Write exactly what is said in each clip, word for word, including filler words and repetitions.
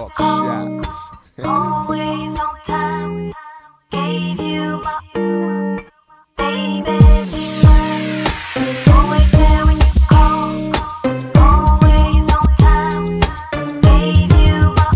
Buckshots. Always on time, gave you my baby, be mine. Always there when you call, always on time, gave you my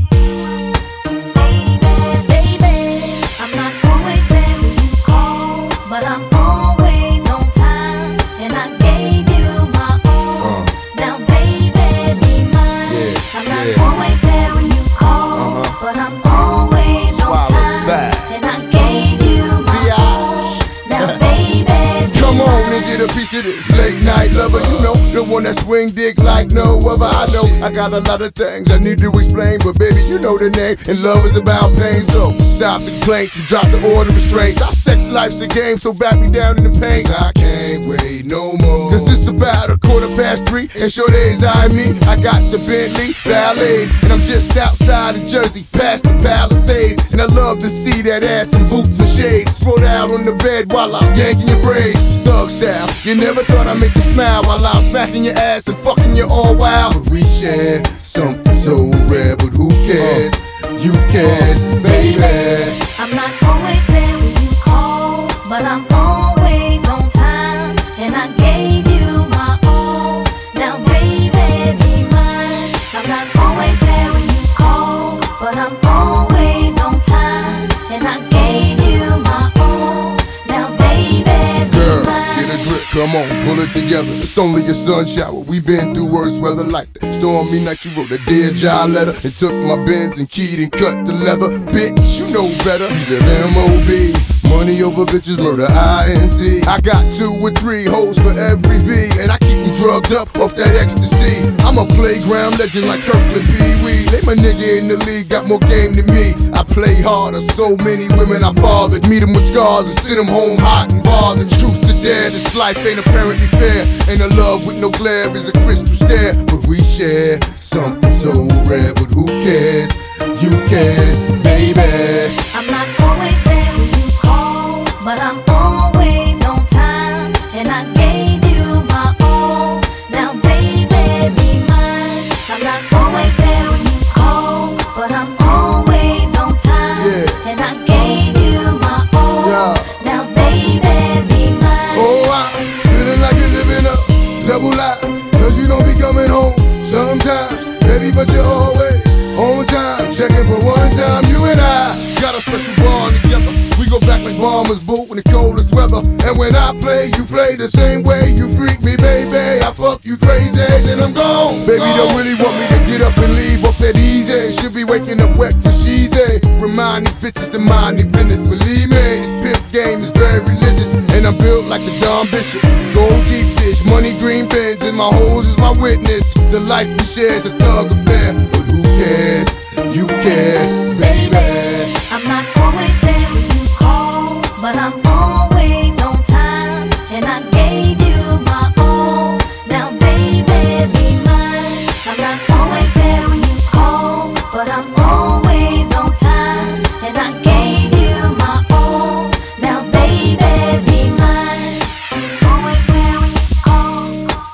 baby, baby. I'm not always there when you call, but I'm always on time, and I gave you my all. Uh. Now baby, be mine. Yeah, I'm not yeah. always there when you call, Uh-huh. but I'm always on Swallow time, that. and I gave you my all. Now baby, Come on and get a piece of this late night lover. You know, the one that swing dick like no other. I know I got a lot of things I need to explain, but baby, you know the name, and love is about pain. So stop the complaints and drop the order of restraints. Our sex life's a game, so back me down in the pain. I can't wait no more. Cause it's about a quarter past three, and sure days I me. I got the Bentley Ballet, and I'm just outside of Jersey, past the Palisades. And I love to see that ass in boots and shades, spread out on the bed while I'm yanking your braids. Thug style, you never thought I'd make you smile while I'm smacking your ass and fucking you all wild. But we share something so rare, but who cares? You can, baby. I'm not always there when you call, but I'm always on time, and I gave you my all. Now baby, be mine. I'm not always there when you call, but I'm always on time, and I gave you my all. Now baby, be Girl, mine. get a grip, come on, pull it together. It's only a sun shower. We been through worse weather like that. Stormy night, you wrote a Dear John letter and took my Benz and keyed and cut the leather. Bitch, you know better. We live M O B. Money over bitches, murder I N C. I got two or three hoes for every V, and I keep them drugged up off that ecstasy. I'm a playground legend like Kirkland Pee Wee. They my nigga in the league, got more game than me. I play harder, so many women I fathered. Meet them with scars and send them home hot and bothered. Truth to dare, this life ain't apparently fair. Ain't a love with no glare is a crystal stare. But we share something so rare, but who cares? You can, baby. I'm not always there when you call, but I'm always on time, and I gave you my all. Now baby, be mine. I'm not always there when you call, but I'm always on time, Yeah. and I gave you my all. Yeah. Now baby, be mine. Oh, I'm feeling like you're living a double life, cause you don't be coming home sometimes, baby, but you're always on time. Checking for one time, you and I got a special bond together. We go back like bombers boot in the coldest weather. And when I play, you play the same way. You freak me, baby, I fuck you crazy, then I'm gone. Baby, don't really want me to get up and leave off that easy. Should be waking up wet cause she's a. Remind these bitches to mind their business. Believe me, this pimp game is very religious, and I'm built like the Don Bishop. Gold deep dish, money green bins, and my hoes is my witness. The life we share is a thug affair, but who cares? You care, baby. I'm not always there when you call, but I'm always on time, and I gave you my all. Now baby, be mine. I'm not always there when you call, but I'm always on time, and I gave you my all. Now baby, be mine. Always there when you call,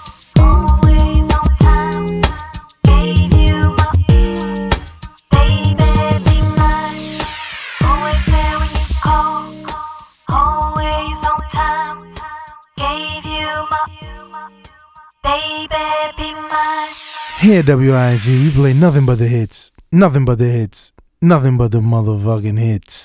always on time, gave you my baby, be mine. Always there when you call, always on time, gave you my baby, be mine. Here at W I Z, we play nothing but the hits, nothing but the hits, nothing but the motherfucking hits.